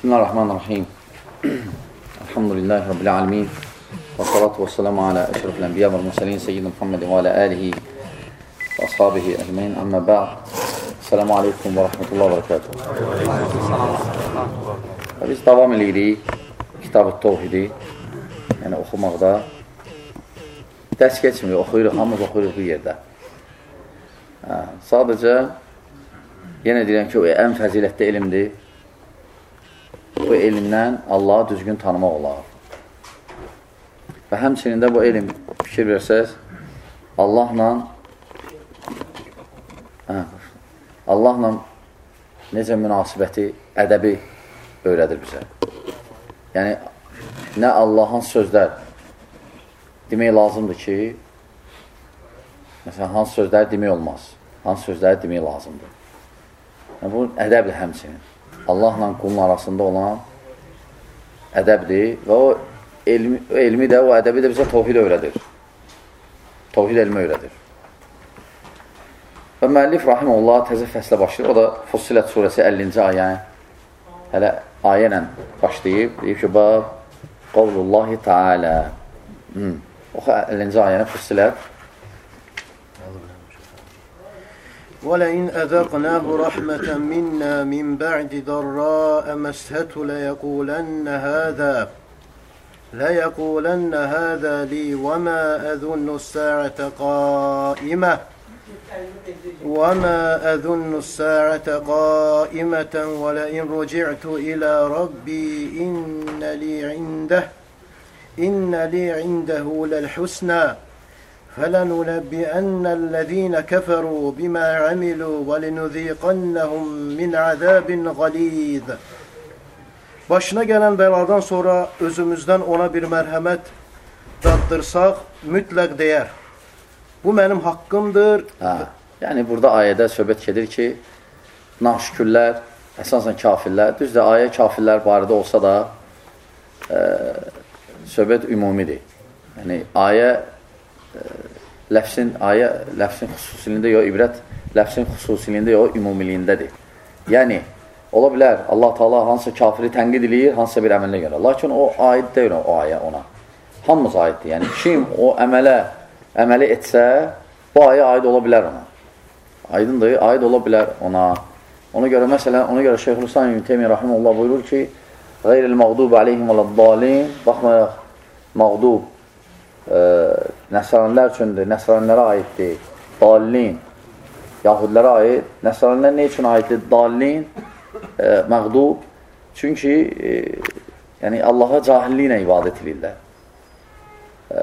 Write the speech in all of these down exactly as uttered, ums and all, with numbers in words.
Bismillahirrahmanirrahim. Elhamdülillahi Rabbil alemin. Və salatu və selamu alə əşrafil ənbiya və mürsəlin seyyidin Muhammedin və alə əlihi və ashabihi əcməin. Əmmə bə'd. Selamu aleykum və rəhmətullahi və bərəkatuhu. Biz davam edirik Kitab-ı Tevhidi, yəni oxumaqda. Dərs keçmiyor, oxuyuruq, hamımız oxuyuruq bir yerdə. Hə, sadəcə, yenə deyirəm ki, o ən fəzilətli elmdir. Bu elmdən Allahı düzgün tanımaq olar. Və həmçinin də bu elm fikir versəz, Allahla hə, Allahla necə münasibəti, ədəbi öyrədir bizə. Yəni, nə Allahın sözlər demək lazımdır ki, məsələn, hansı sözləri demək olmaz, hansı sözləri demək lazımdır. Yəni, bu ədəbdir həmçinin. Allahla qulun arasında olan ədəbdir və o elmi, o elmi də, o ədəbi də bizə tevhid öyrədir. Tevhid elmi öyrədir. Və müəllif rahimehullah təzə fəslə başlayır. O da Fussilet surəsi əllinci ayə. Hələ ayə ilə başlayıb. Deyib ki, bab qavlullahi ta'ala. Hmm. Oxu əllinci ayəni Fussilet. وَلَئِنْ أَذَقْنَاهُ رَحْمَةً مِنَّا مِنْ بَعْدِ ضَرَّاءَ مَسَّتْهُ لَيَقُولَنَّ هَذَا لَيَقُولَنَّ هَذَا لِي وَمَا أَظُنُّ السَّاعَةَ قَائِمَةً وَمَا أَظُنُّ السَّاعَةَ قَائِمَةً وَلَئِنْ رُجِعْتُ إِلَى رَبِّي إِنَّ لِي عِنْدَهُ إِنَّ لِي عِنْدَهُ لَلْحُسْنَى فَلَنُنَبِّئَنَّ الَّذِينَ كَفَرُوا بِمَا عَمِلُوا وَلِنُذِيقَنَّهُمْ مِنْ عَذَابٍ غَلِيظٍ. Başına gələn bəladan sonra özümüzdən ona bir mərhəmət daddırsaq, mütləq deyər. Bu mənim haqqımdır. Hə, yəni, burada ayədə söhbət gedir ki, naşükürlər, əsasən kafirlər, düzdür, ayə kafirlər barədə olsa da e, söhbət ümumidir. Yəni, ayə ləfsin, ayə ləfsin xüsusiliyində yox, ibrət ləfsin xüsusiliyində yox, ümumiliyindədir. Yəni, ola bilər, Allah Teala hansısa kafiri tənqid edir, hansısa bir əmələ görə. Lakin o aid deyil o ayə ona. Hamımız aiddir. Yəni, kim o əmələ, əməli etsə, bu ayə aid ola bilər ona. Aydındır, aid ola bilər ona. Ona görə, məsələn, ona görə Şeyxülislam İbn Teymiyyə rahimehullah buyurur ki, Qeyril məğdub aleyhim vələd-dalin, baxmayaq, məğdub e, nəsranilər üçündür, nəsranlərə aiddir, dalin, yahudilərə aid, nəsranilər nə üçün aiddir? Dalin, e, məğdub, çünki e, yəni Allaha cahilliklə ibadət edirlər. E,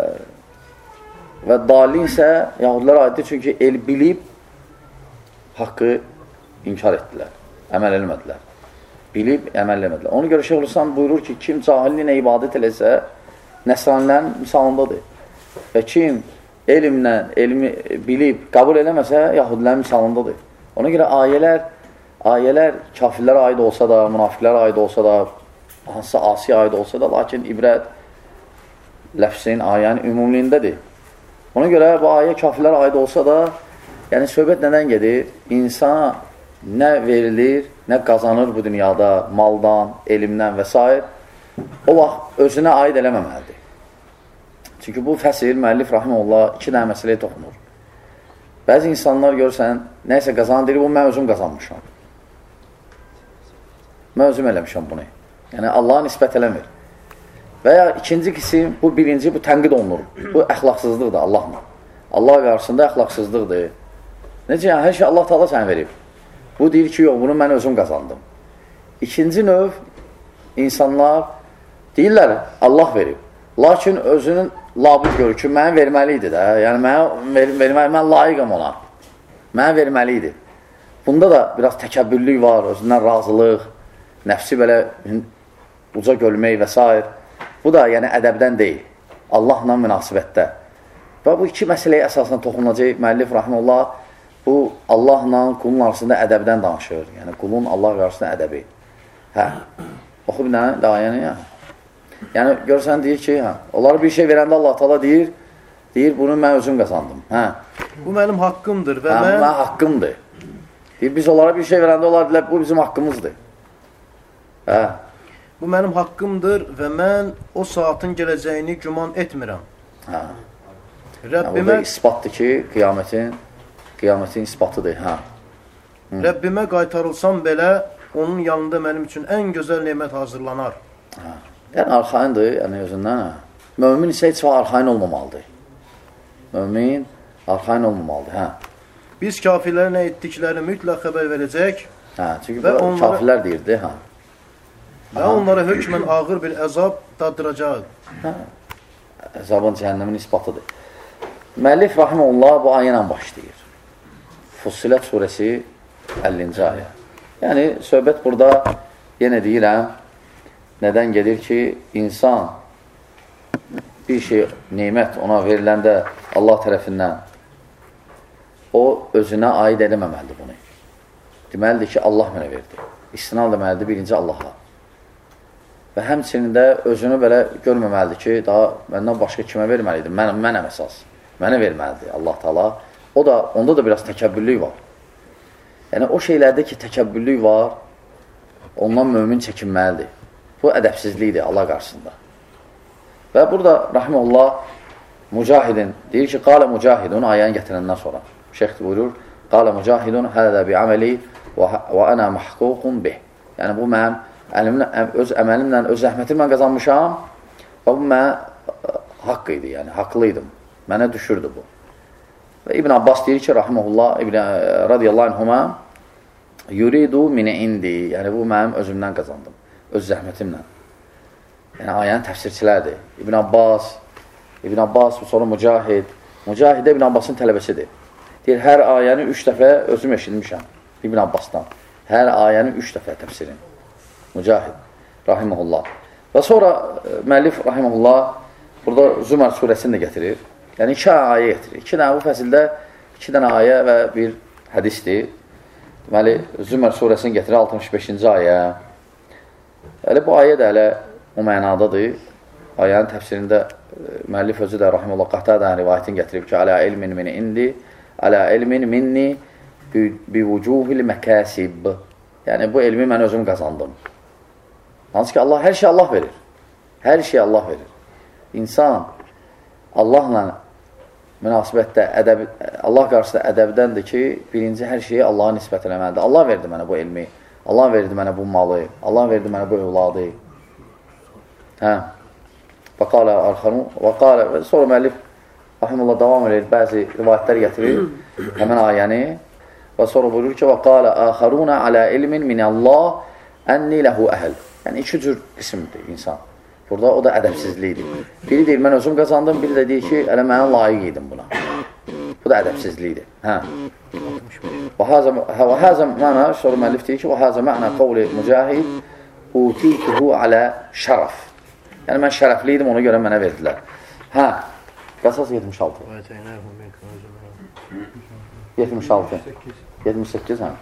və dalin isə yahudilərə aiddir, çünki el bilib haqqı inkar etdilər, əməl eləmədilər. Bilib, əməl eləmədilər. Ona görə Şeyxülislam buyurur ki, kim cahilliklə ibadət eləsə, nəsranlərin misalındadır. Və kim elmlə, elmi bilib, qəbul eləməsə, yahudilərin misalındadır. Ona görə ayələr, ayələr kafirlərə aid olsa da, münafiqlərə aid olsa da, hansısa asiyə aid olsa da, lakin ibrət ləfsin, ayənin ümumliyindədir. Ona görə bu ayə kafirlərə aid olsa da, yəni söhbət nədən gedir? İnsana nə verilir, nə qazanır bu dünyada, maldan, elmdən və s. o vaxt özünə aid eləməməlidir. Çünki bu fəsil, müəllif rahimehullah iki dənə məsələyə toxunur. Bəzi insanlar görürsən, nəysə qazanır, deyir, bu mən özüm qazanmışam. Mən özüm eləmişəm bunu. Yəni, Allaha nisbət eləmir. Və ya ikinci qisim, bu birinci, bu tənqid olunur. Bu əxlaqsızlıqdır Allahla. Allah qarşısında əxlaqsızlıqdır. Necə, yəni, hər şey Allah Teala sənə verib. Bu deyir ki, yox, bunu mən özüm qazandım. İkinci növ insanlar deyirlər, Allah verib. Lakin özünün labud görür ki, mənə verməli idi də. Yəni, mənə ver, verməli, mən layiqəm ona. Mənə verməli idi. Bunda da biraz təkəbbürlük var, özündən razılıq, nəfsi belə uca görmək və s. Bu da yəni ədəbdən deyil, Allahla münasibətdə. Və bu iki məsələyə əsasən toxunacaq müəllif rahimehullah, bu Allahla qulun arasında ədəbdən danışır. Yəni, qulun Allah qarşısında ədəbi. Hə, oxu bir dənə, ayəni ya. Yəni, görsən deyir ki, hə, onlara bir şey verəndə Allah Teala deyir, deyir, bunu mən özüm qazandım. Hə. Bu mənim haqqımdır və hə, mən... Bu mənim haqqımdır. Deyir, biz onlara bir şey verəndə onlar deyilər, bu bizim haqqımızdır. Hə. bu mənim haqqımdır və mən o saatın gələcəyini güman etmirəm. Hə. Rəbbimə, yəni, isbatdır ki, qiyamətin, qiyamətin isbatıdır. Hə. Rəbbimə qaytarılsam belə, onun yanında mənim üçün ən gözəl nemət hazırlanar. Hə. Yəni, arxayındır, yəni özündən. Hə. Mömin isə heç vaxt arxayın olmamalıdır. Mömin arxayın olmamalıdır. Hə. Biz kafirlərə nə etdiklərini mütləq xəbər verəcək. Hə, çünki və onlara, kafirlər deyirdi. Hə. Və onlara hökmən ağır bir əzab daddıracaq. Hə. Əzabın cəhənnəmin isbatıdır. Müəllif rahimehullah bu ayə ilə başlayır. Fussilət surəsi əllinci ayə. Yəni, söhbət burada, yenə deyirəm, nədən gedir ki, insan bir şey, neymət ona veriləndə Allah tərəfindən o özünə aid edəməməlidir bunu. Deməlidir ki, Allah mənə verdi. İstinad deməlidir birinci Allaha. Və həmçinin də özünü belə görməməlidir ki, daha məndən başqa kimə verməlidir? Mən, mənəm əsas. Mənə verməlidir Allah Taala. O da, onda da biraz təkəbbürlük var. Yəni, o şeylərdə ki, təkəbbürlük var, ondan mömin çəkinməlidir. Bu ədəbsizlikdir Allah qarşısında. Və burada, rahimullah, Mücahidin deyir ki, qalə Mücahidun ayəni gətirəndən sonra. Şeyx buyurur, qalə Mücahidun hələ bi əməli və ənə mahququn bih. Yəni, bu mənim əlimlə, öz əməlimlə, öz zəhmətimlə qazanmışam və bu mənə haqq idi, yəni, haqlıydım. Mənə düşürdü bu. Və İbn Abbas deyir ki, rahimullah, İbn radiyallahu anhuma yuridu mini indi. Yəni, bu mənim özümdən qazandım. Öz zəhmətimlə. Yəni, ayənin təfsirçilərdir. İbn Abbas, İbn Abbas, sonra Mücahid. Mücahid İbn Abbasın tələbəsidir. Deyir, hər ayəni üç dəfə özüm eşitmişəm İbn Abbasdan. Hər ayəni üç dəfə təfsirin. Mücahid, rahiməhullah. Və sonra müəllif, rahiməhullah, burada Zümər surəsini də gətirir. Yəni, iki ayə gətirir. İki dənə bu fəsildə iki dənə ayə və bir hədisdir. Deməli, Zümər surəsini gətirir, altmış beşinci ayə. Hələ bu ayə də hələ o mənadadır. Ayənin təfsirində müəllif özü də rahiməhullah Qatadən rivayətini gətirib ki, alə ilmin min indi, alə ilmin minni bi vucuhil məkəsib. Yəni, bu elmi mən özüm qazandım. Hansı ki, Allah, hər şey Allah verir. Hər şey Allah verir. İnsan Allahla münasibətdə, ədəb, Allah qarşısında ədəbdəndir ki, birinci hər şeyi Allaha nisbət eləməlidir. Allah verdi mənə bu elmi, Allah verdi mənə bu malı, Allah verdi mənə bu övladı. Hə? Və qalə arxanu, və qalə, və sonra müəllif, rahimullah, davam edir, bəzi rivayətlər gətirir, həmən ayəni, və sonra buyurur ki, və qalə əxərunə alə ilmin minəllah ənni ləhu əhəl. Yəni, iki cür qismdir insan. Burada o da ədəbsizlikdir. Biri deyir, mən özüm qazandım, biri də deyir ki, elə mənə layiq idim buna. Bu da ədəbsizlikdir. Hə. Və həzə məna, sonra müəllif deyir ki, və həzə məna qavli mücahid utituhu alə şərəf. Yəni, mən şərəfli idim, ona görə mənə verdilər. Hə, qasas yetmiş altı. yetmiş altı. yetmiş səkkiz, hə.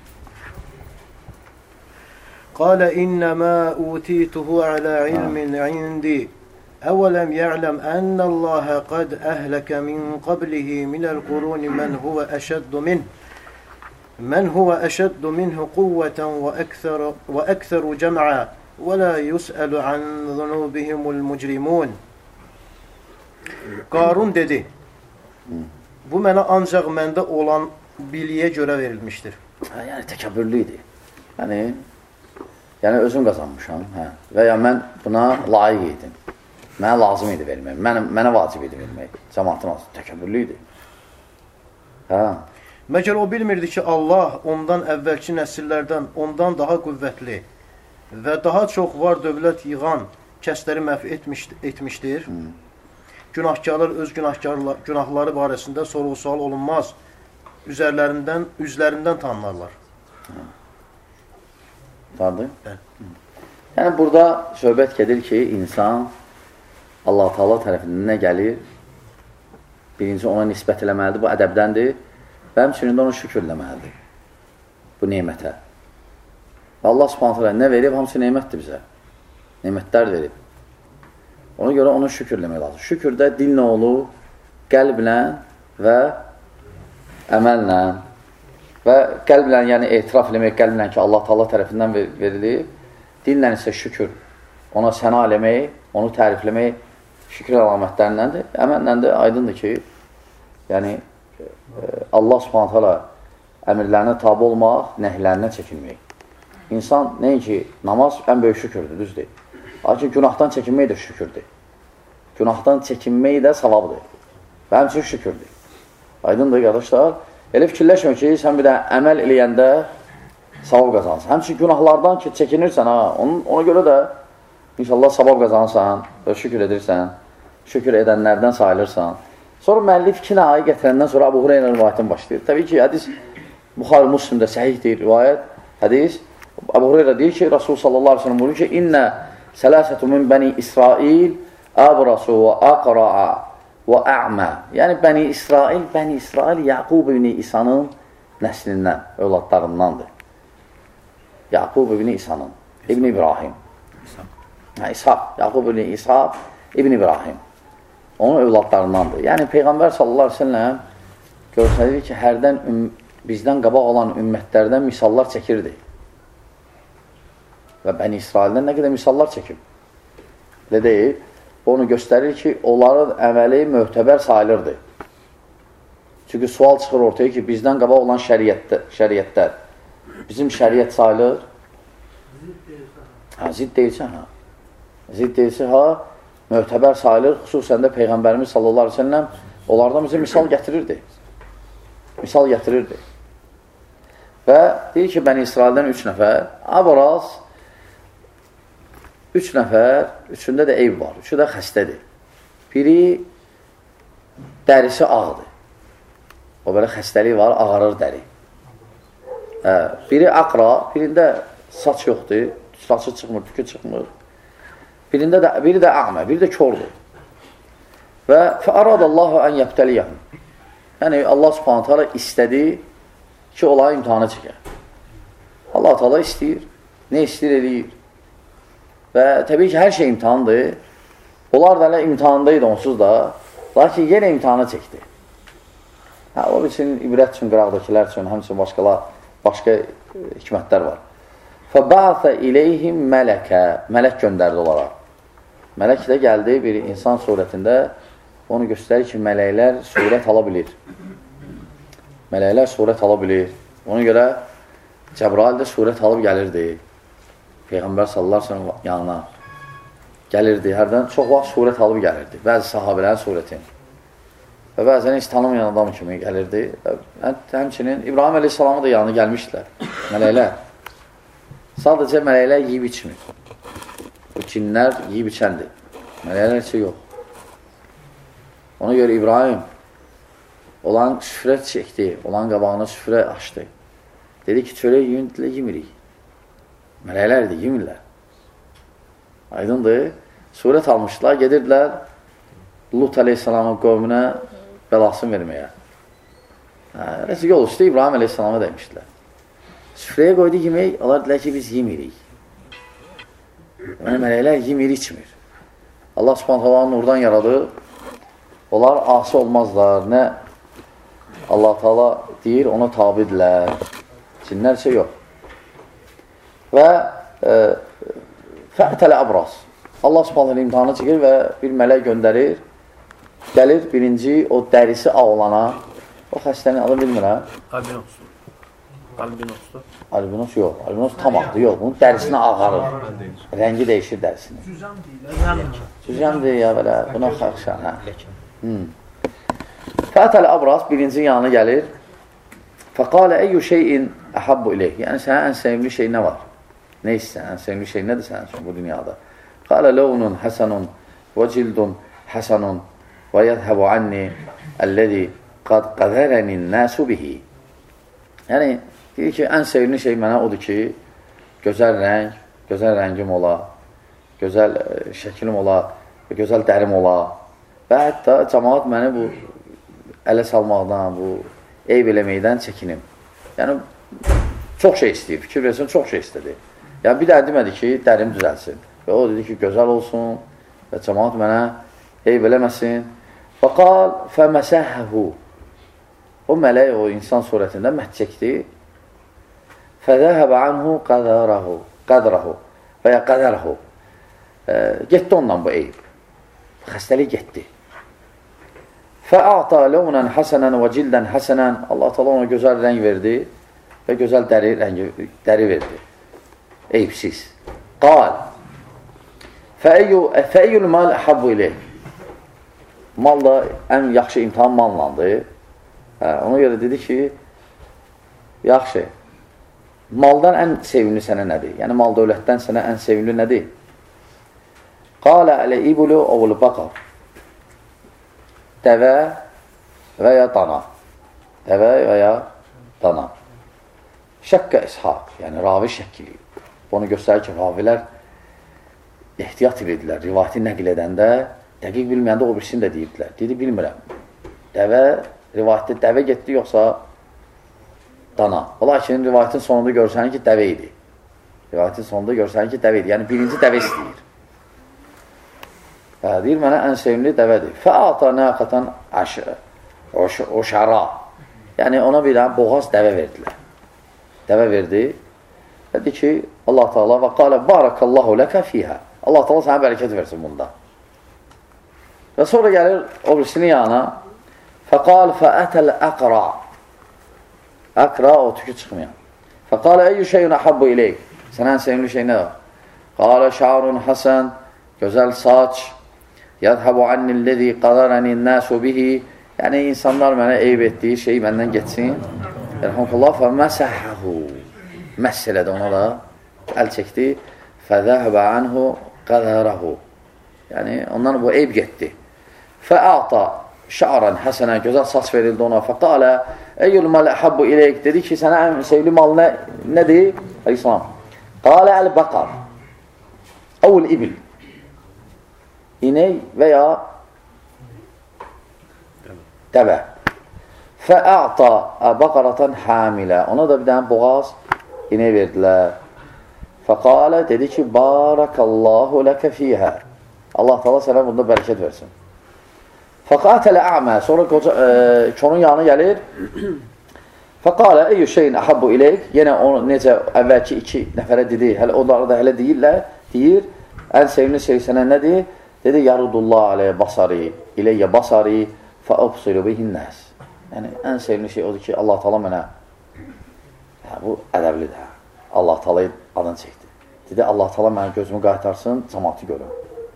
قال إنما أوتيته على علم عندي أولم يعلم أن الله قد أهلك من قبله من القرون من هو أشد منه من هو أشد منه قوة وأكثر وأكثر جمعا ولا يسأل عن ذنوبهم المجرمون. Qarun dedi, bu mənə ancaq məndə olan biliyə görə verilmişdir. Yəni, təkəbbürlüydür. Yəni, yəni özüm qazanmışam, hə. Və ya mən buna layiq idim. Mənə lazım idi vermək, mənə, mənə vacib idi vermək. Cəmatın azı təkəbbürlüydür. Hə. Məgər o bilmirdi ki, Allah ondan əvvəlki nəsillərdən ondan daha qüvvətli və daha çox var dövlət yığan kəsləri məhv etmiş, etmişdir. Hmm. Günahkarlar öz günahları barəsində sorğu-sual olunmaz. Üzərlərindən, üzlərindən tanınarlar. Hmm. Vardır? Yəni, burada söhbət gedir ki, insan Allah Taala tərəfindən nə gəlir? Birinci, ona nisbət eləməlidir, bu ədəbdəndir və həmçinin də ona şükür eləməlidir bu neymətə. Allah Subhanahu taala nə verib? Hamısı neymətdir bizə. Neymətlər verib. Ona görə ona şükür eləmək lazım. Şükür də dillə olur, qəlblə və əməllə. Və qəlblə, yəni etiraf eləmək qəlblə ki, Allah Taala tərəfindən verilir. Dillə isə şükür ona səna eləmək, onu tərifləmək şükür əlamətlərindəndir. Əmənlə də aydındır ki, yəni Allah Subhanahu taala əmrlərinə tabe olmaq, nəhlərinə çəkinmək. İnsan nəinki namaz ən böyük şükürdür, düzdür. Lakin günahdan çəkinmək də şükürdür. Günahdan çəkinmək də savabdır. Və həmçin şükürdür. Aydındır, qardaşlar. Elə fikirləşmə ki, sən bir də əməl eləyəndə savab qazansın. Həmçin günahlardan ki, çəkinirsən, ha, onun, ona görə də inşallah savab qazansan və şükür edirsən, şükür edənlərdən sayılırsan. Sonra müəllif iki nəyi gətirəndən sonra Əbu Hüreyrə rivayətdən başlayır. Təbii ki, hədis Buxari Müslimdə səhihdir rivayət. Hədis Əbu Hüreyrə deyir ki, Rasul sallallahu aleyhi ve sellem buyurur ki, İnnə sələsətü min bəni İsrail əbrasu və əqra'a və ə'mə. Yəni, Bəni İsrail, Bəni İsrail Yaqub ibn İsa'nın nəslindən, övladlarındandır. Yaqub ibn İsa'nın, İbn İbrahim. Hə, İshaq, Yaqub ibn İsa, İbn İbrahim. Onun övladlarındandır. Yəni, Peyğəmbər sallallahu aleyhi ve sellem görsədir ki, hərdən bizdən qabaq olan ümmətlərdən misallar çəkirdi. Və Bəni İsraildən nə qədər misallar çəkib. Elə deyil, onu göstərir ki, onların əməli möhtəbər sayılırdı. Çünki sual çıxır ortaya ki, bizdən qabaq olan şəriətlər bizim şəriət sayılır. Ha, zidd deyilsə, ha. Zidd deyilsə, ha, möhtəbər sayılır. Xüsusən də Peyğəmbərimiz sallallahu aleyhi ve sellem onlardan bizə misal gətirirdi. Misal gətirirdi. Və deyir ki, Bəni İsraildən üç nəfər, Abraz, üç nəfər, üçündə də eyb var, üçü də xəstədir. Biri dərisi ağdır. O belə xəstəlik var, ağarır dəri. Hə, biri aqra, birində saç yoxdur, saçı çıxmır, tükü çıxmır. Birində də, biri də əmə, biri də kördur. Və fəaradallahu ən yəbtəliyəhəm. Yəni, Allah subhanahu teala istədi ki, onları imtihana çəkər. Allah teala istəyir, nə istəyir eləyir. Və təbii ki, hər şey imtihandır. Onlar da elə imtihandaydı onsuz da, lakin yenə imtihana çəkdi. Hə, o üçün ibrət üçün, qıraqdakilər üçün, həmçinin başqalar, başqa hikmətlər var. فَبَعْثَ إِلَيْهِمْ مَلَكَ Mələk göndərdi onlara. Mələk də gəldi bir insan surətində, onu göstərir ki, mələklər surət ala bilir. Mələklər surət ala bilir. Ona görə Cəbrail də surət alıb gəlirdi. Peyğəmbər sallallahu aleyhi ve sellem yanına gəlirdi. Hərdən çox vaxt surət alıb gəlirdi. Bəzi sahabələrin surətin. Və bəzən heç tanımayan adam kimi gəlirdi. Həmçinin İbrahim əleyhissalama da yanına gəlmişdilər. Mələklər. Sadəcə mələklər yiyib içmir. Bu cinlər yiyib içəndir. Mələklər heç yox. Ona görə İbrahim olan süfrə çəkdi. Olan qabağına süfrə açdı. Dedi ki, çörək yiyindilə yemirik. Mələklərdir, yemirlər. Aydındır. Surət almışlar, gedirdilər Lut əleyhissalamın qövmünə bəlasını verməyə. Hə, yol üstü İbrahim əleyhissalama demişdilər. Süfrəyə qoydu yemək, onlar dedilər ki, biz yemirik. Yəni, mələklər yemir, içmir. Allah subhanahu ta'ala nurdan yaradı. Onlar asi olmazlar. Nə Allah ta'ala deyir, ona tabidirlər. Cinlər isə yox. Və e, fəətələ əbraz. Allah subhanahu imtihanı çəkir və bir mələk göndərir. Gəlir birinci o dərisi ağlana. O xəstənin adı bilmirəm. Albinos. Albinosdur. Albinos yox. Albinos tam ağdır. Yox. Bunun dərisinə ağarır. Rəngi dəyişir dərisini. Cüzəm deyil. Cüzəm deyil ya belə. Buna xəxşən. Hə. Hmm. Fəətələ əbraz birinci yanına gəlir. Fəqalə əyyü şeyin əhabbu iləyh. Yəni, sənə ən sevimli şey nə var? Nə istəyən? Ən sevimli şey nədir sənin üçün bu dünyada? Qalə ləvnun həsənun və cildun həsənun və yədhəbu anni əlləzi qad qədərənin nəsu bihi. Yəni, deyir ki, ən sevimli şey mənə odur ki, gözəl rəng, gözəl rəngim ola, gözəl şəklim ola, gözəl dərim ola və hətta cəmaat məni bu ələ salmaqdan, bu eyb eləməkdən çəkinim. Yəni, çox şey istəyir, fikir versin, çox şey istədi. Yəni, bir də demədi ki, dərim düzəlsin. Və o dedi ki, gözəl olsun və cəmaat mənə eyb eləməsin. Fəqal fəməsəhəhu. O mələk o insan surətində məhd çəkdi. Fədəhəbə anhu qədərahu. Qədərahu və ya qədərahu. e, getdi ondan bu eyb. Xəstəlik getdi. Fə'ata ləvnən həsənən və cildən həsənən. Allah Teala ona gözəl rəng verdi və gözəl dəri, rəngi, dəri verdi. Eyibsiz. Qal. Fəəyyül mal əhabbu iləyh. Mal da ən yaxşı imtihan mallandı. Hə, ona görə dedi ki, yaxşı, maldan ən sevimli sənə nədir? Yəni, mal dövlətdən sənə ən sevimli nədir? Qalə ələ ibulu ovulu baqar. Dəvə və ya dana. Dəvə və ya dana. Şəqqə ishaq, yəni ravi şəkili. Bunu göstərir ki, ravilər ehtiyat edirdilər. Rivayəti nəql edəndə, dəqiq bilməyəndə o birisini də deyirdilər. Dedi, bilmirəm. Dəvə, rivayətdə dəvə getdi, yoxsa dana. Lakin rivayətin sonunda görsənir ki, dəvə idi. Rivayətin sonunda görsənir ki, dəvə idi. Yəni, birinci dəvə istəyir. Və deyir, mənə ən sevimli dəvədir. Fəata nəqatan oşara. Yəni, ona bir dənə boğaz dəvə verdilər. Dəvə verdi. Və deyir ki, Allah Teala və qalə barakallahu ləkə fiyhə. Allah Teala sənə bərəkət versin bunda. Və sonra gəlir o birisinin yanına. Fəqal fəətəl əqra. Əqra o tükü çıxmayan. Fəqalə əyyü şeyun əhabbu iləyk. Sənə ən sevimli şey nədir? Qalə şa'run həsən. Gözəl saç. Yədhəbu annilləzi qadarənin nəsu bihi. Yəni, insanlar mənə eyb etdiyi şeyi məndən geçsin. Elhamdülillah fəməsəhəhu. Məhs elədi ona da. Əl çəkdi. Fəzəhəbə anhu qədərəhu. Yəni, ondan bu eyb getdi. Fəəta şa'ran həsənə. Gözəl saç verildi ona. Fəqalə əyyül mal əhabbu iləyk. Dedi ki, sənə ən sevgili mal nə, nədir? Aleyhisselam. Qalə əl-bəqar. Əvul ibil. İnək və ya dəvə. Fəəta bəqaratan hamilə. Ona da bir dənə boğaz inək verdilər. Fəqalə dedi ki, barakallahu ləkə fiyhə. Allah Teala sənə bunda bərəkət versin. Fəqatələ ə'mə. Sonra qoca, e, konun yanına gəlir. Fəqalə əyyü şeyin əhabbu iləyk. Yenə onu necə əvvəlki iki nəfərə dedi. Hələ onları da hələ deyirlər. Deyir, ən sevimli şey sənə nədir? Dedi, yarudullah aleyyə basari, iləyyə basari, fəəbsilu bihinnəs. Yəni, ən sevimli şey odur ki, Allah Teala mənə, hə, bu ədəblidir, hə. Allah Teala'yı adını çəkdi. Dedi, Allah Teala mənə gözümü qaytarsın, cəmatı görüm.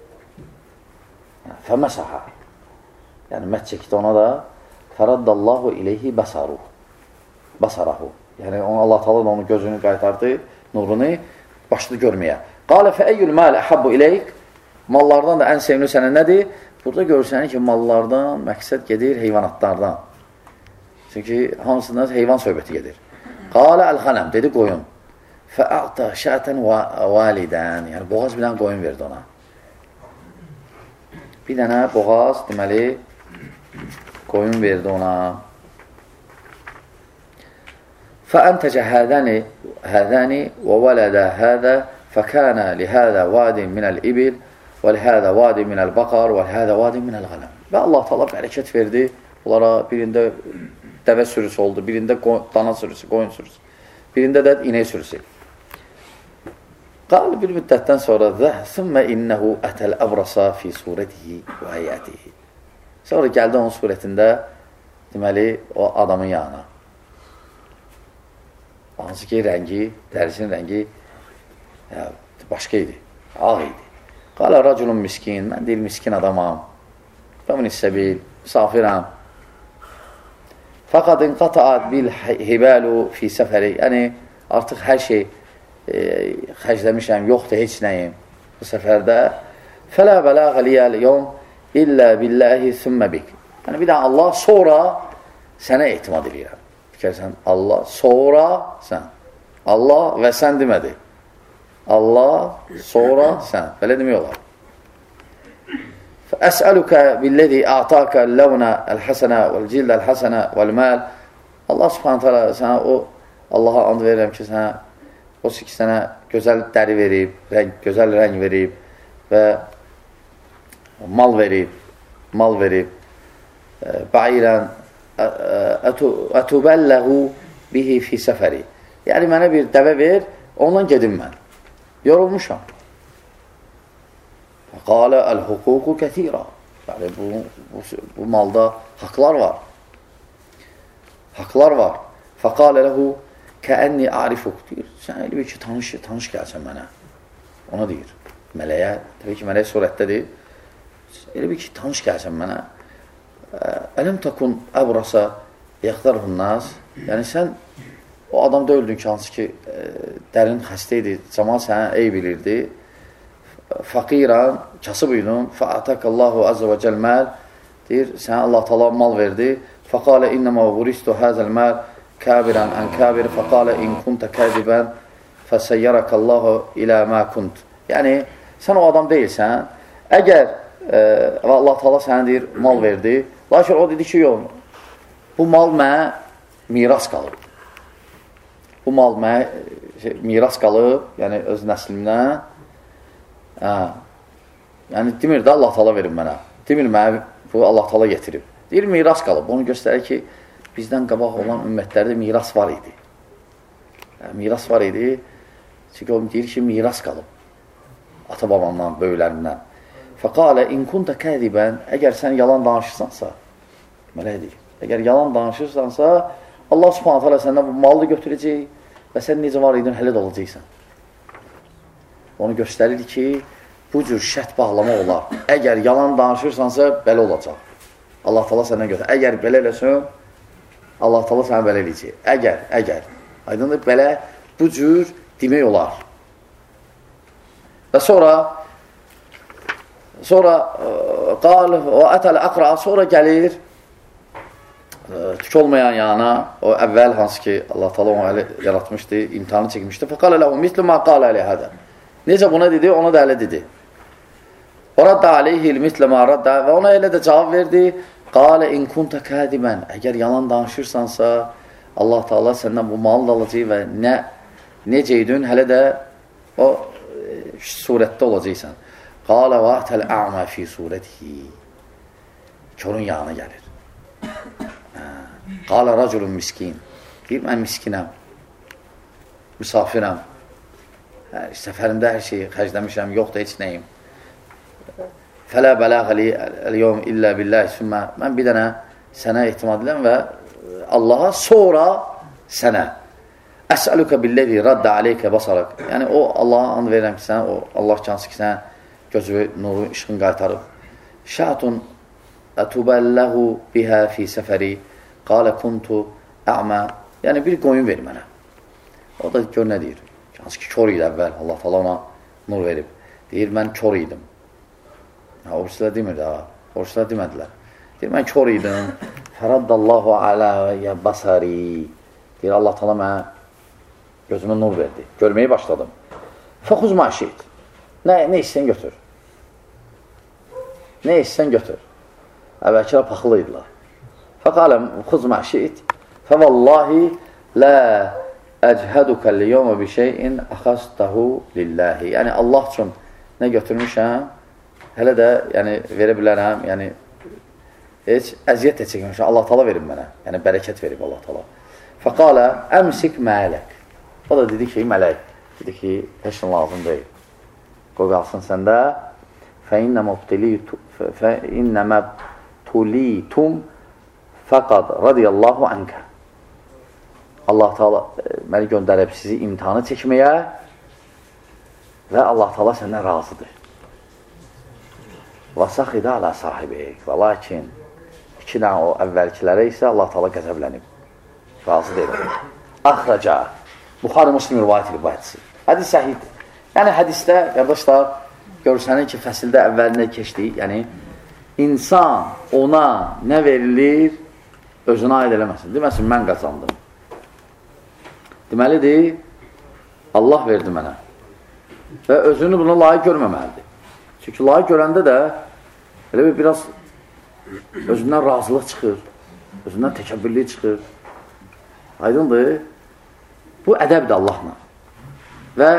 Fəməsəhə. Yəni, mət çəkdi ona da, fərəddallahu iləyhi bəsaruhu. Bəsarahu. Yəni, Allah Teala da onun gözünü qaytardı, nurunu başladı görməyə. Qalə fəəyyül məl əhabbu iləyk. Mallardan da ən sevimli sənə nədir? Burada görürsənir ki, mallardan məqsəd gedir heyvanatlardan. Çünki hamısından heyvan söhbəti gedir. Qalə əl-xənəm, dedi qoyun. Fəəqta şətən validən. Yəni, boğaz bir dənə qoyun verdi ona. Bir dənə boğaz, deməli, qoyun verdi ona. Fəəntəcə hədəni hədəni və vələdə hədə fəkənə lihədə vadin minəl ibil və lihədə vadin minəl baqar və lihədə vadin minəl qələm. Və Allah Teala bərəkət verdi. Onlara birində dəvə sürüsü oldu, birində dana sürüsü, qoyun sürüsü, birində də inək sürüsü. Qal bir müddətdən sonra da thumma innehu atal abrasa fi suratihi və həyatihi. Sonra gəldi onun surətində, deməli, o adamın yanına. Hansı ki, rəngi, dərisinin rəngi ya, başqa idi, ağ idi. Qala raculun miskin, mən deyil miskin adamam. Fəmin səbil, misafirəm. Fəqad inqataat bil hibalu fi səfəri. Yəni, artıq hər şey e, xərcləmişəm, yoxdur heç nəyim bu səfərdə. Fələ bələğə liyəl yom illə billahi thümmə bik. Yəni, bir də Allah sonra sənə etimad edirəm. Fikərsən, Allah sonra sən. Allah və sən demədi. Allah, sonra sən. Belə demək olar. Əsəlükə billəzi a'taka ləvnə əl-həsənə vəl-cildə əl-həsənə vəl-məl. Allah subhanətə alə sənə o, Allaha and verirəm ki, sənə o ki, sənə gözəl dəri verib, rəng, gözəl rəng verib və mal verib, mal verib. Bəirən ətubəlləhu bihi fi səfəri. Yəni, mənə bir dəvə ver, ondan gedim mən. Yorulmuşam. Qalə əl-huququ kəthira. Yəni, bu, bu, bu malda haqlar var. Haqlar var. Fəqalə ləhu kəənni a'rifuq deyir. Sən elə bir ki, tanış, tanış gəlsən mənə. Ona deyir. Mələyə, təbii ki, mələk surətdədir. Elə bir ki, tanış gəlsən mənə. Ələm takun əbrasa yaxdarhun nas. Yəni, sən o adam deyildin ki, hansı ki, dərin xəstə idi, cəmal sənə ey bilirdi. Faqiran, kasıb idin. Fəatəkallahu azə və cəlməl. Deyir, sənə Allah təala mal verdi. Fəqalə innəmə vuristu həzəl məl kəbirən ən kəbir. Fəqalə in kuntə kədibən fəsəyyərəkallahu ilə mə kunt. Yəni, sən o adam deyilsən. Əgər e, Allah təala sənə deyir, mal verdi. Lakin o dedi ki, yox, bu mal mənə miras qalıb. Bu mal mənə şey, miras qalıb, yəni öz nəslimdən. Hə. Yəni, demir də Allah təala verir mənə. Demir mənə, bu Allah təala getirib. Deyir, miras qalıb. Onu göstərir ki, bizdən qabaq olan ümmətlərdə miras var idi. Yəni, miras var idi. Çünki o deyir ki, miras qalıb. Ata-babamdan, böyüklərindən. Fəqalə, in kunta kədibən, əgər sən yalan danışırsansa, mələk deyir, əgər yalan danışırsansa, Allah subhanət hələ səndən bu malı götürəcək və sən necə var idin, hələ də olacaqsan. Onu göstərir ki, bu cür şərt bağlama olar. Əgər yalan danışırsansa, belə olacaq. Allah təala səndən götürür. Əgər belə eləsən, Allah təala sənə belə eləyəcək. Əgər, əgər. Aydındır, belə bu cür demək olar. Və sonra sonra qal və ətəl əqra, sonra gəlir tük olmayan yana, o əvvəl hansı ki Allah təala onu əli yaratmışdı, imtihanı çəkmişdi. Fəqalə ləhu mislu ma qalə əli hədə. Necə buna dedi, ona da elə dedi. Və raddə aleyhil mislə ma raddə və ona elə də cavab verdi. Qalə in kunta kədibən. Əgər yalan danışırsansa, Allah Teala səndən bu malı da alacaq və nə, necə idin, hələ də o e, surətdə olacaqsan. Qalə və ətəl ə'mə fi surətihi. Körün yanına gəlir. Qalə rəculun miskin. Deyir, mən miskinəm. Misafirəm. Hə, səfərimdə hər şeyi xərcləmişəm, yoxdur heç nəyim. Fələ bələğəli əl-yevm illə billahi sümmə. Mən bir dənə sənə ehtimad edirəm və Allaha sonra sənə. Əsəlükə billəzi raddə aleykə basarıq. Yəni, o Allaha and verirəm ki, sənə, o Allah cansı ki, sənə gözü, nuru, işqin qaytarıb. Şəatun ətubəlləhu bihə fi səfəri. Qalə kuntu ə'mə. Yəni, bir qoyun ver mənə. O da gör nə deyir. Cansı ki, kör idi əvvəl. Allah təala ona nur verib. Deyir, mən kör idim. Ha, oruçlar demir də, oruçlar demədilər. Deyir, mən kör idim. Fəraddallahu aləyə basari. Deyir, Allah təala mənə gözümə nur verdi. Görməyi başladım. Fəxuz maşid. Nə, nə istəyən götür. Nə istəyən götür. Əvvəlkilər paxılı idilər. Fəqaləm, xuz maşid. Fəvallahi lə əchədukə liyomə bi şeyin əxəstəhu lilləhi. Yəni, Allah üçün nə götürmüşəm, hələ də yəni, verə bilərəm, yəni, heç əziyyət də çəkmişəm, Allah təala verib mənə, yəni bərəkət verib Allah təala. Fəqalə, əmsik mələk. O da dedi ki, mələk, dedi ki, heç nə lazım deyil. Qoy qalsın səndə, fəinnəmə tulitum fəqad radiyallahu ənkə. Allah təala məni göndərib sizi imtihanı çəkməyə və Allah təala səndən razıdır. Və saxidə alə sahibik. Və lakin iki dənə o əvvəlkilərə isə Allah Teala qəzəblənib. Razı deyil. Axraca. Buxarı Müslim rivayət edib bu hədisi. Hədis səhihdir. Yəni hədisdə, qardaşlar, görsənir ki, fəsildə əvvəlinə keçdik. Yəni, insan ona nə verilir, özünə aid eləməsin. Deməsin, mən qazandım. Deməlidir, Allah verdi mənə. Və özünü buna layiq görməməlidir. Çünki layiq görəndə də elə bir biraz özündən razılıq çıxır, özündən təkəbbürlük çıxır. Aydındır. Bu ədəbdir Allahla. Və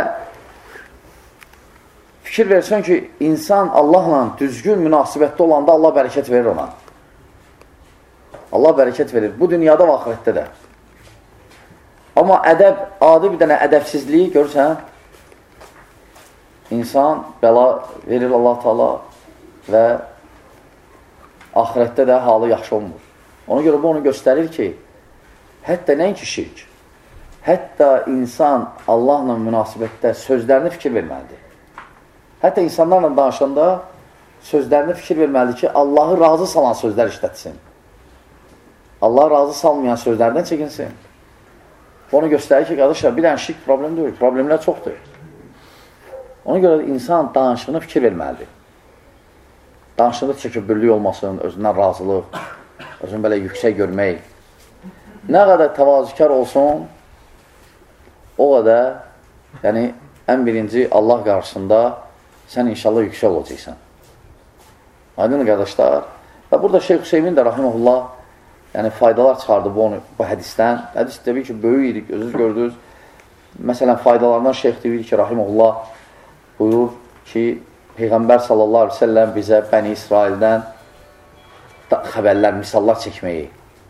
fikir versən ki, insan Allahla düzgün münasibətdə olanda Allah bərəkət verir ona. Allah bərəkət verir. Bu dünyada və axirətdə də. Amma ədəb, adi bir dənə ədəbsizliyi görürsən, insan bəla verir Allah Taala və axirətdə də halı yaxşı olmur. Ona görə bu onu göstərir ki, hətta nəinki şirk, hətta insan Allahla münasibətdə sözlərini fikir verməlidir. Hətta insanlarla danışanda sözlərini fikir verməlidir ki, Allahı razı salan sözlər işlətsin. Allah razı salmayan sözlərdən çəkinsin. Onu göstərir ki, qardaşlar, bir dənə şirk problem deyil, problemlər çoxdur. Ona görə insan danışığını fikir verməlidir. Danışığında təkəbbürlük olmasın, özündən razılıq, özünü belə yüksək görmək. Nə qədər təvazükar olsun, o qədər, yəni, ən birinci Allah qarşısında sən inşallah yüksək olacaqsan. Aydın qardaşlar. Və burada Şeyx Hüseymin də rahiməhullah yəni faydalar çıxardı bu, onu, bu hədisdən. Hədis təbii ki, böyük idi, gözünüz gördünüz. Məsələn, faydalarından Şeyx deyir ki, rahiməhullah buyurur ki, Peyğəmbər sallallahu aleyhi ve sellem bizə Bəni İsraildən xəbərlər, misallar çəkməyi.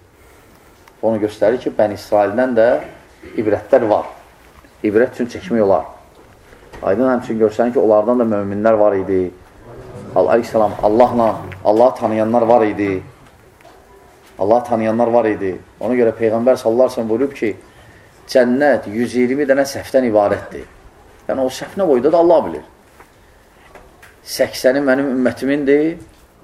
Onu göstərir ki, Bəni İsraildən də ibrətlər var. İbrət üçün çəkmək olar. Aydın həmçin görsən ki, onlardan da möminlər var idi. Aleyhisselam, Allahla, Allahı tanıyanlar var idi. Allah tanıyanlar var idi. Ona görə Peyğəmbər sallallahu aleyhi ve sellem buyurub ki, cənnət yüz iyirmi dənə səhvdən ibarətdir. Yəni, o səhvnə boyda da Allah bilir. səksəni mənim ümmətimindir,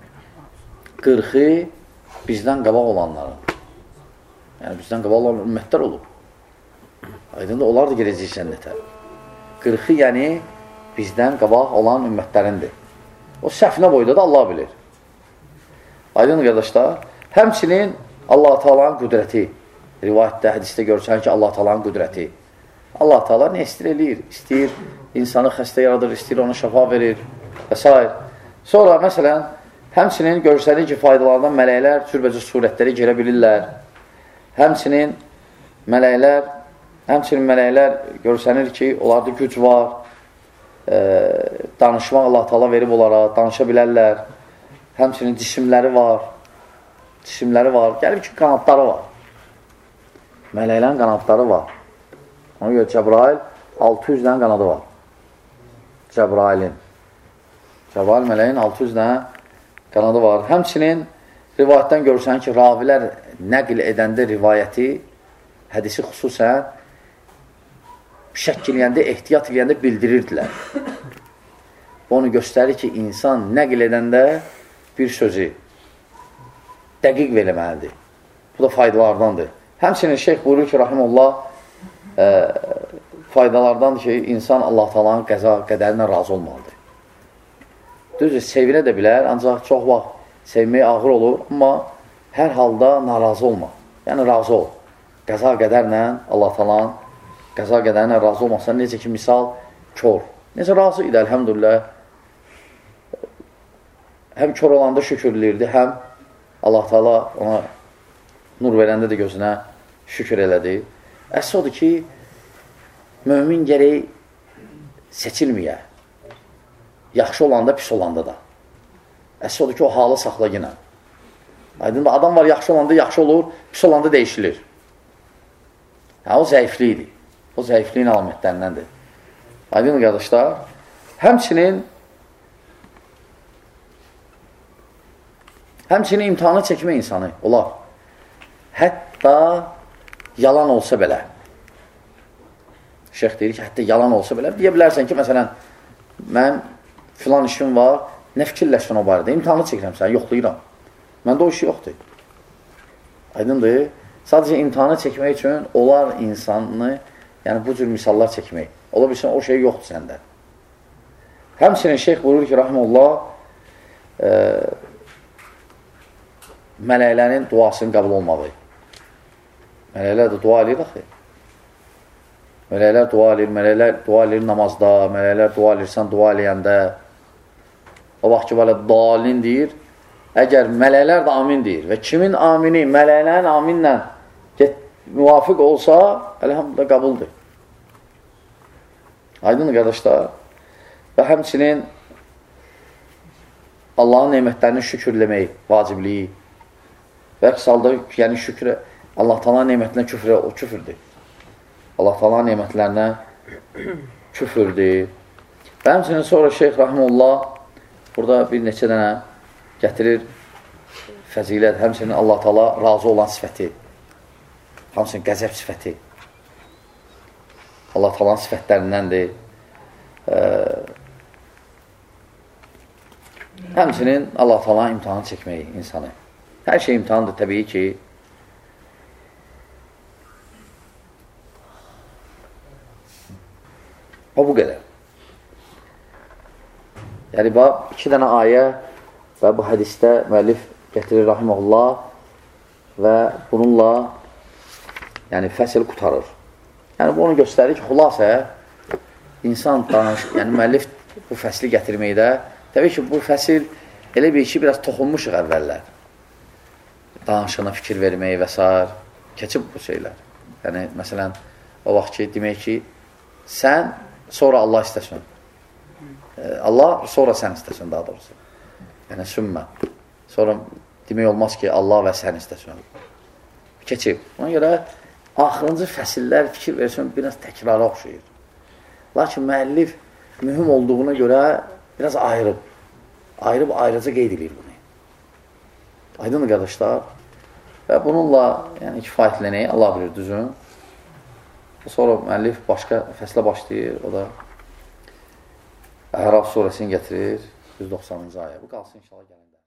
qırxı bizdən qabaq olanların. Yəni, bizdən qabaq olan ümmətlər olur. Aydın da onlar da girəcək cənnətə. qırxı, yəni, bizdən qabaq olan ümmətlərindir. O səhvnə boyda da Allah bilir. Aydın qardaşlar, həmçinin Allah-u Teala'nın qüdrəti, rivayətdə, hədisdə görürsən ki, Allah-u Teala'nın qüdrəti. Allah-u Teala nə istəyir eləyir? İstəyir, insanı xəstə yaradır, istəyir, ona şəfa verir və s. Sonra, məsələn, həmçinin görürsənir ki, faydalardan mələklər cürbəcə surətləri girə bilirlər. Həmçinin mələklər, həmçinin mələklər görürsənir ki, onlarda güc var, e, danışmaq Allah-u Teala verib onlara, danışa bilərlər. Həmçinin cisimləri var, cisimləri var, gəlib ki, qanadları var. Mələklərin qanadları var. Ona görə Cəbrail altı yüz dənə qanadı var. Cəbrailin. Cəbrail mələyin altı yüz dənə qanadı var. Həmçinin rivayətdən görürsən ki, ravilər nəql edəndə rivayəti, hədisi xüsusən şəkk eləyəndə, ehtiyat eləyəndə bildirirdilər. Onu göstərir ki, insan nəql edəndə bir sözü dəqiq verməlidir. Bu da faydalardandır. Həmçinin şeyx buyurur ki, rahimullah, e, faydalardandır ki, insan Allah-u Teala'nın qəza qədərindən razı olmalıdır. Düzdür, sevinə də bilər, ancaq çox vaxt sevmək ağır olur, amma hər halda narazı olma. Yəni, razı ol. Qəza qədərlə Allah-u Teala'nın qəza qədərindən razı olmasa, necə ki, misal, kör. Necə razı idi, əlhəmdülillah. Həm kör olanda şükürləyirdi, həm Allah-u Teala ona nur verəndə də gözünə şükür elədi. Əsas odur ki, mömin gərək seçilməyə. Yaxşı olanda, pis olanda da. Əsas odur ki, o halı saxla yenə. Aydın da, adam var, yaxşı olanda yaxşı olur, pis olanda dəyişilir. Hə, o zəiflikdir. O zəifliyin alamətlərindəndir. Aydın qardaşlar, həmçinin həmçinin imtihanı çəkmə insanı olar. Hətta yalan olsa belə. Şeyx deyir ki, hətta yalan olsa belə. Deyə bilərsən ki, məsələn, mən filan işim var, nə fikirləşsən o barədə? İmtihanı çəkirəm səni, yoxlayıram. Məndə o işi yoxdur. Aydındır. Sadəcə imtihanı çəkmək üçün olar insanı, yəni bu cür misallar çəkmək. Ola bilsən, o şey yoxdur səndə. Həmçinin şeyx buyurur ki, rahimullah, e, mələklərin duasının qəbul olmalı. Mələklər də dua edir axı. Mələklər dua edir, mələklər dua edir namazda, mələklər dua edirsən dua eləyəndə. O vaxt ki, belə dalin deyir, əgər mələklər də amin deyir və kimin amini mələklərin aminlə müvafiq olsa, əlhamdülillah qəbuldur. Aydın qardaşlar. Və həmçinin Allahın nemətlərini şükürləmək vacibliyi. Və əks halda, yəni şükrə, Allah Teala nemətlərinə küfr, o küfürdür. Allah Teala nemətlərinə küfürdür. Və həmçinin sonra Şeyx Rahimullah burada bir neçə dənə gətirir fəzilət, həmçinin Allah Taala razı olan sifəti, həmçinin qəzəb sifəti Allah Taala'nın sifətlərindəndir. Ə, həmçinin Allah Taala imtahan çəkməyi insanı. Hər şey imtahandır təbii ki. O bu qədər. Yəni, iki dənə ayə və bu hədisdə müəllif gətirir rahiməhullah və bununla yəni, fəsil qutarır. Yəni, bu onu göstərir ki, xülasə insan danış, yəni müəllif bu fəsli gətirməkdə, təbii ki, bu fəsil elə bir ki, biraz toxunmuşuq əvvəllər. Danışığına fikir vermək və s. keçib bu şeylər. Yəni, məsələn, o vaxt ki, demək ki, sən sonra Allah istəsin. Allah sonra sən istəsin, daha doğrusu. Yəni, sümmə. Sonra demək olmaz ki, Allah və sən istəsin. Keçib. Ona görə axırıncı fəsillər fikir versin, biraz təkrara oxşayır. Lakin müəllif mühüm olduğuna görə biraz ayırıb. Ayırıb ayrıca qeyd edir bunu. Aydın qardaşlar. Və bununla yəni, kifayətlənəyi Allah bilir düzün. Sonra müəllif başqa fəslə başlayır. O da Ərəf surəsini gətirir. yüz doxsanıncı ayə. Bu qalsın inşallah gələndə.